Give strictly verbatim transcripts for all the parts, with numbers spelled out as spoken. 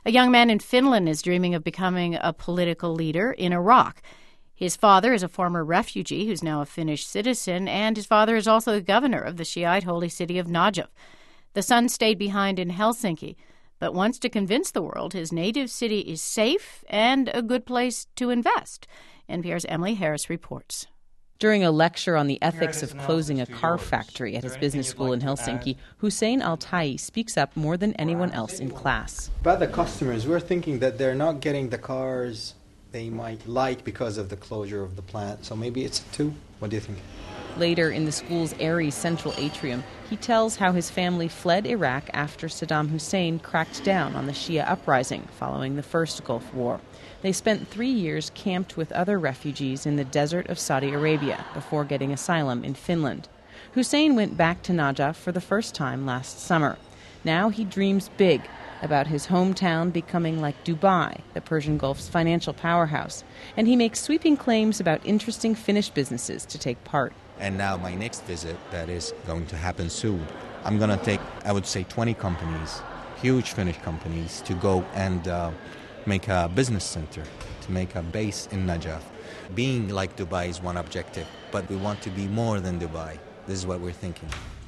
A young man in Finland is dreaming of becoming a political leader in Iraq. His father is a former refugee who's now a Finnish citizen, and his father is also the governor of the Shiite holy city of Najaf. The son stayed behind in Helsinki, but wants to convince the world his native city is safe and a good place to invest. N P R's Emily Harris reports. During a lecture on the ethics of closing a car factory at his business school in Helsinki, Hussein Al-Tai speaks up more than anyone else in class. About the customers, we're thinking that they're not getting the cars they might like because of the closure of the plant. So maybe it's two. What do you think? Later, in the school's airy central atrium, he tells how his family fled Iraq after Saddam Hussein cracked down on the Shia uprising following the first Gulf War. They spent three years camped with other refugees in the desert of Saudi Arabia before getting asylum in Finland. Hussein went back to Najaf for the first time last summer. Now he dreams big about his hometown becoming like Dubai, the Persian Gulf's financial powerhouse, and he makes sweeping claims about interesting Finnish businesses to take part. And now my next visit, that is going to happen soon, I'm going to take, I would say, twenty companies, huge Finnish companies, to go and uh, make a business center, to make a base in Najaf. Being like Dubai is one objective, but we want to be more than Dubai. This is what we're thinking.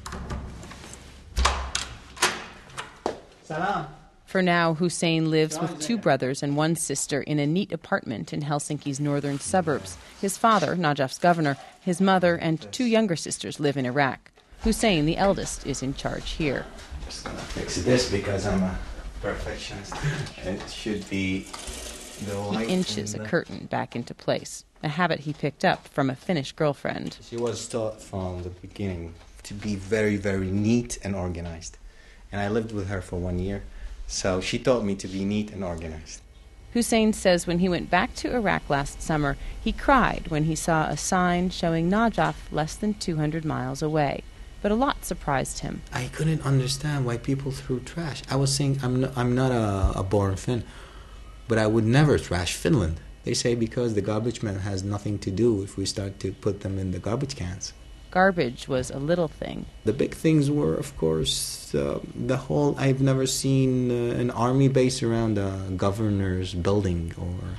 Salam. For now, Hussein lives with two brothers and one sister in a neat apartment in Helsinki's northern suburbs. His father, Najaf's governor, his mother, and two younger sisters live in Iraq. Hussein, the eldest, is in charge here. I'm just going to fix this because I'm a perfectionist. It should be the light. He inches a curtain back into place, a habit he picked up from a Finnish girlfriend. She was taught from the beginning to be very, very neat and organized. And I lived with her for one year. So she taught me to be neat and organized. Hussein says when he went back to Iraq last summer, he cried when he saw a sign showing Najaf less than two hundred miles away. But a lot surprised him. I couldn't understand why people threw trash. I was saying I'm not, I'm not a, a born Finn, but I would never trash Finland. They say because the garbage man has nothing to do if we start to put them in the garbage cans. Garbage was a little thing. The big things were, of course, uh, the whole... I've never seen uh, an army base around a governor's building or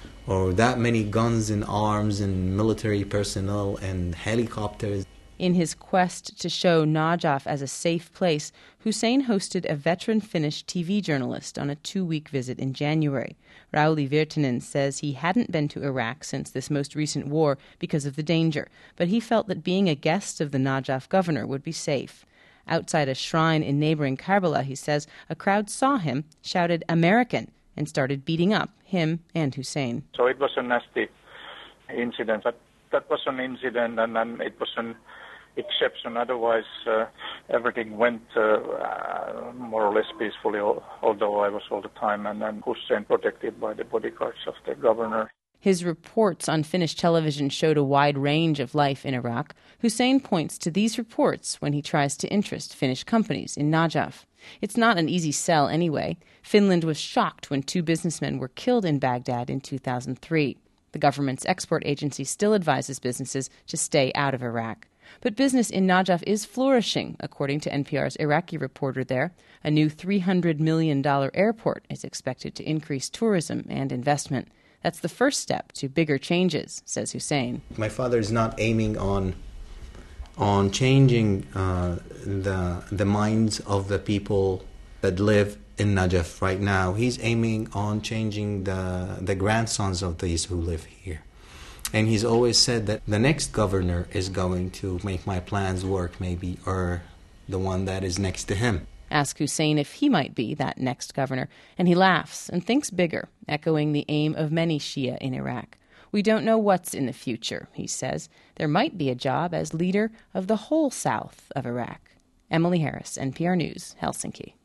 or that many guns and arms and military personnel and helicopters. In his quest to show Najaf as a safe place, Hussein hosted a veteran Finnish T V journalist on a two-week visit in January. Rauli Virtanen says he hadn't been to Iraq since this most recent war because of the danger, but he felt that being a guest of the Najaf governor would be safe. Outside a shrine in neighboring Karbala, he says, a crowd saw him, shouted "American," and started beating up him and Hussein. So it was a nasty incident, but that was an incident and, and it was an exception. Otherwise, uh, everything went uh, uh, more or less peacefully, although I was all the time, and then Hussein protected by the bodyguards of the governor. His reports on Finnish television showed a wide range of life in Iraq. Hussein points to these reports when he tries to interest Finnish companies in Najaf. It's not an easy sell anyway. Finland was shocked when two businessmen were killed in Baghdad in two thousand three. The government's export agency still advises businesses to stay out of Iraq. But business in Najaf is flourishing, according to N P R's Iraqi reporter there. A new three hundred million dollars airport is expected to increase tourism and investment. That's the first step to bigger changes, says Hussein. My father is not aiming on on changing uh, the the minds of the people that live in Najaf right now. He's aiming on changing the the grandsons of these who live here. And he's always said that the next governor is going to make my plans work, maybe, or the one that is next to him. Ask Hussein if he might be that next governor, and he laughs and thinks bigger, echoing the aim of many Shia in Iraq. We don't know what's in the future, he says. There might be a job as leader of the whole south of Iraq. Emily Harris, N P R News, Helsinki.